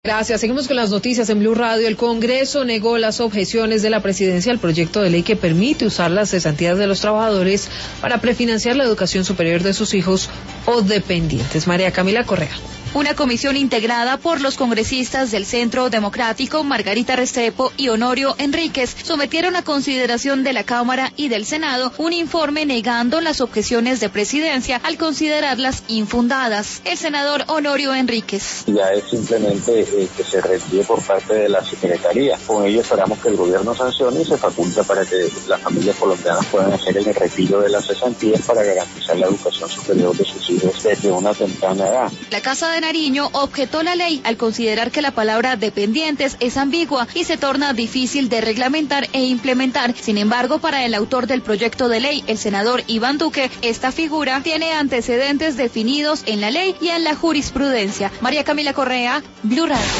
Gracias. Seguimos con las noticias en Blue Radio. El Congreso negó las objeciones de la presidencia al proyecto de ley que permite usar las cesantías de los trabajadores para prefinanciar la educación superior de sus hijos o dependientes. María Camila Correa. Una comisión integrada por los congresistas del Centro Democrático, Margarita Restrepo y Honorio Enríquez, sometieron a consideración de la Cámara y del Senado un informe negando las objeciones de presidencia al considerarlas infundadas. El senador Honorio Enríquez. Ya es simplemente que se retire por parte de la Secretaría. Con ello esperamos que el gobierno sancione y se faculta para que las familias colombianas puedan hacer el retiro de las cesantías para garantizar la educación superior de sus hijos desde una temprana edad. La Casa de Nariño objetó la ley al considerar que la palabra dependientes es ambigua y se torna difícil de reglamentar e implementar. Sin embargo, para el autor del proyecto de ley, el senador Iván Duque, esta figura tiene antecedentes definidos en la ley y en la jurisprudencia. María Camila Correa, Blue Radio.